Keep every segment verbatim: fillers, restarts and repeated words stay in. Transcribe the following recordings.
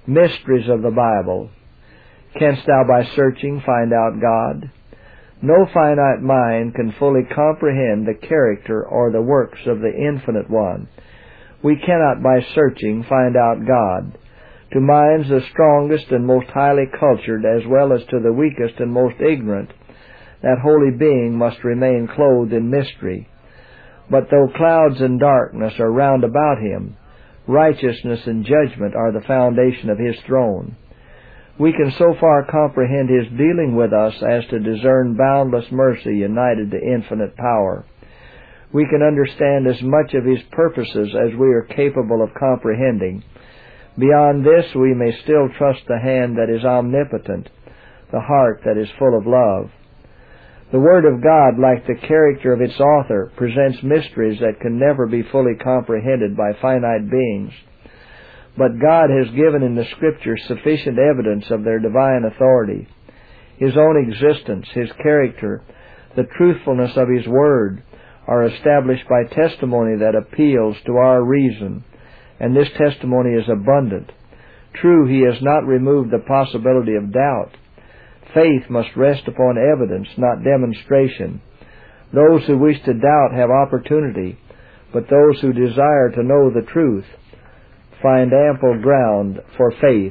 Mysteries of the Bible. Canst thou by searching find out God? No finite mind can fully comprehend the character or the works of the Infinite One. We cannot by searching find out God. To minds the strongest and most highly cultured, as well as to the weakest and most ignorant, that holy being must remain clothed in mystery. But though clouds and darkness are round about him, righteousness and judgment are the foundation of his throne. We can so far comprehend his dealing with us as to discern boundless mercy united to infinite power. We can understand as much of his purposes as we are capable of comprehending. Beyond this, we may still trust the hand that is omnipotent, the heart that is full of love. The Word of God, like the character of its author, presents mysteries that can never be fully comprehended by finite beings. But God has given in the Scriptures sufficient evidence of their divine authority. His own existence, His character, the truthfulness of His Word are established by testimony that appeals to our reason, and this testimony is abundant. True, He has not removed the possibility of doubt. Faith must rest upon evidence, not demonstration. Those who wish to doubt have opportunity, but those who desire to know the truth find ample ground for faith.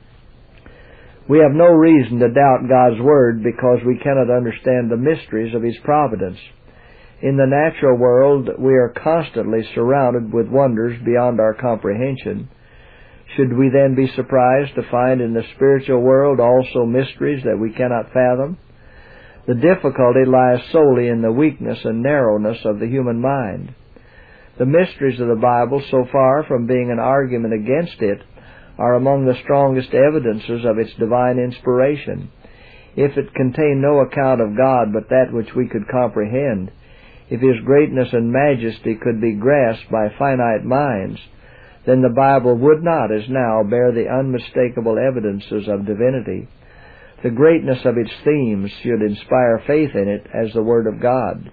We have no reason to doubt God's Word because we cannot understand the mysteries of His providence. In the natural world, we are constantly surrounded with wonders beyond our comprehension. Should we then be surprised to find in the spiritual world also mysteries that we cannot fathom? The difficulty lies solely in the weakness and narrowness of the human mind. The mysteries of the Bible, so far from being an argument against it, are among the strongest evidences of its divine inspiration. If it contained no account of God but that which we could comprehend, if His greatness and majesty could be grasped by finite minds, then the Bible would not, as now, bear the unmistakable evidences of divinity. The greatness of its themes should inspire faith in it as the Word of God.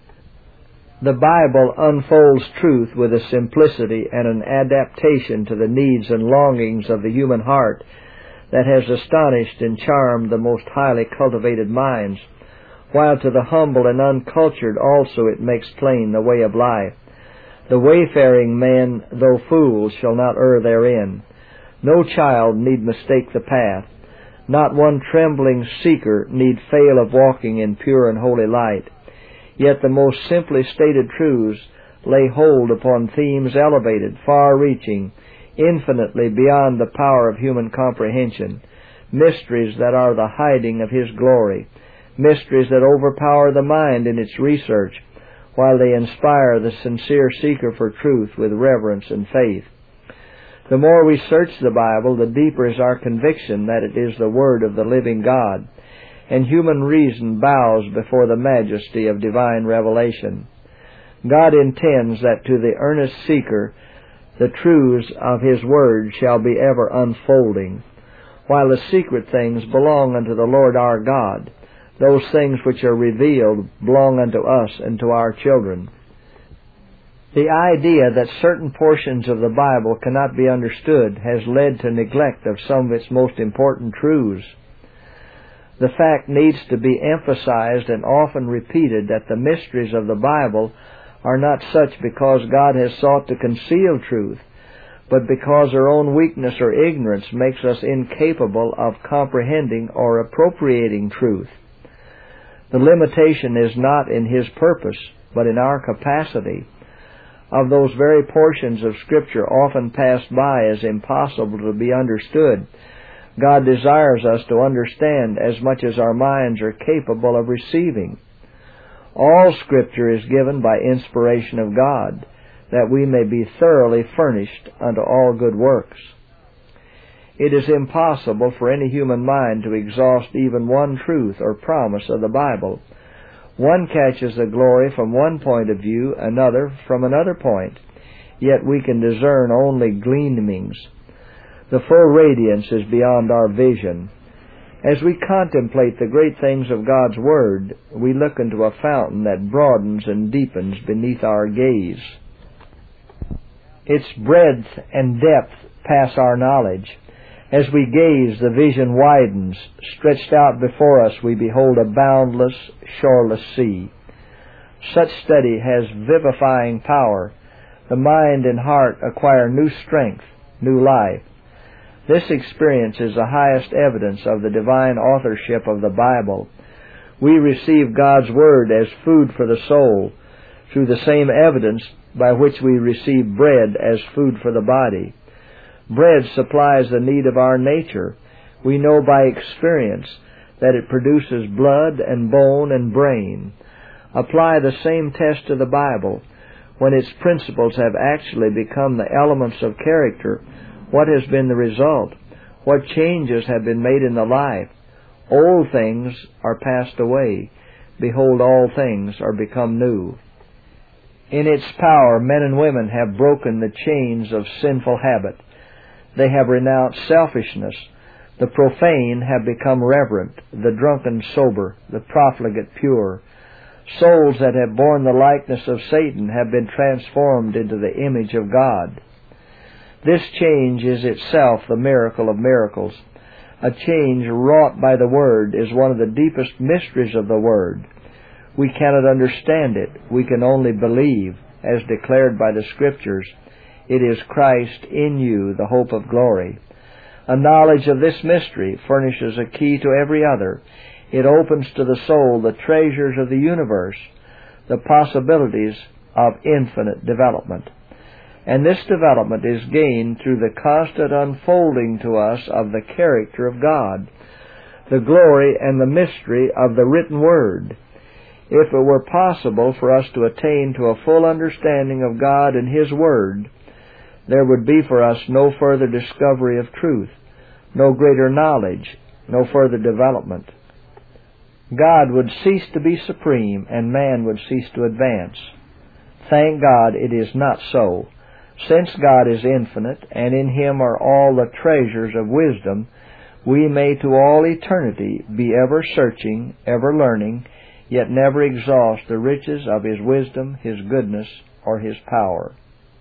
The Bible unfolds truth with a simplicity and an adaptation to the needs and longings of the human heart that has astonished and charmed the most highly cultivated minds, while to the humble and uncultured also it makes plain the way of life. The wayfaring man, though fool, shall not err therein. No child need mistake the path. Not one trembling seeker need fail of walking in pure and holy light. Yet the most simply stated truths lay hold upon themes elevated, far-reaching, infinitely beyond the power of human comprehension, mysteries that are the hiding of His glory, mysteries that overpower the mind in its research, while they inspire the sincere seeker for truth with reverence and faith. The more we search the Bible, the deeper is our conviction that it is the Word of the living God, and human reason bows before the majesty of divine revelation. God intends that to the earnest seeker the truths of His Word shall be ever unfolding, while the secret things belong unto the Lord our God. Those things which are revealed belong unto us and to our children. The idea that certain portions of the Bible cannot be understood has led to neglect of some of its most important truths. The fact needs to be emphasized and often repeated that the mysteries of the Bible are not such because God has sought to conceal truth, but because our own weakness or ignorance makes us incapable of comprehending or appropriating truth. The limitation is not in His purpose, but in our capacity. Of those very portions of Scripture often passed by as impossible to be understood, God desires us to understand as much as our minds are capable of receiving. All Scripture is given by inspiration of God, that we may be thoroughly furnished unto all good works. It is impossible for any human mind to exhaust even one truth or promise of the Bible. One catches the glory from one point of view, another from another point, yet we can discern only gleanings. The full radiance is beyond our vision. As we contemplate the great things of God's Word, we look into a fountain that broadens and deepens beneath our gaze. Its breadth and depth pass our knowledge, As we gaze, the vision widens. Stretched out before us, we behold a boundless, shoreless sea. Such study has vivifying power. The mind and heart acquire new strength, new life. This experience is the highest evidence of the divine authorship of the Bible. We receive God's Word as food for the soul, through the same evidence by which we receive bread as food for the body. Bread supplies the need of our nature. We know by experience that it produces blood and bone and brain. Apply the same test to the Bible. When its principles have actually become the elements of character, what has been the result? What changes have been made in the life? Old things are passed away. Behold, all things are become new. In its power, men and women have broken the chains of sinful habit. They have renounced selfishness. The profane have become reverent, the drunken sober, the profligate pure. Souls that have borne the likeness of Satan have been transformed into the image of God. This change is itself the miracle of miracles. A change wrought by the Word is one of the deepest mysteries of the Word. We cannot understand it. We can only believe, as declared by the Scriptures. It is Christ in you, the hope of glory. A knowledge of this mystery furnishes a key to every other. It opens to the soul the treasures of the universe, the possibilities of infinite development. And this development is gained through the constant unfolding to us of the character of God, the glory and the mystery of the written Word. If it were possible for us to attain to a full understanding of God and His Word, there would be for us no further discovery of truth, no greater knowledge, no further development. God would cease to be supreme, and man would cease to advance. Thank God it is not so. Since God is infinite, and in Him are all the treasures of wisdom, we may to all eternity be ever searching, ever learning, yet never exhaust the riches of His wisdom, His goodness, or His power.